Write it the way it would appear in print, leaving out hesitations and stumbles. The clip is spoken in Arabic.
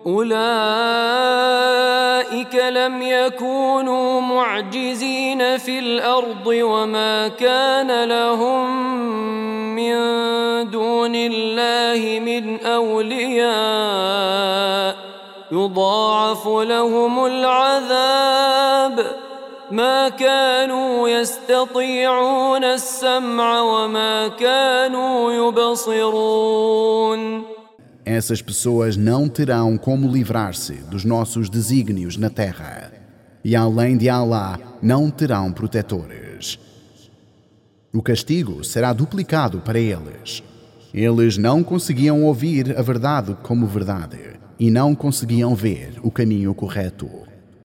أولئك لم يكونوا معجزين في الأرض وما كان لهم من دون الله من أولياء يضاعف لهم العذاب ما كانوا يستطيعون السمع وما كانوا يبصرون. Essas pessoas não terão como livrar-se dos nossos desígnios na terra. E além de Allah, não terão protetores. O castigo será duplicado para eles. Eles não conseguiam ouvir a verdade como verdade e não conseguiam ver o caminho correto.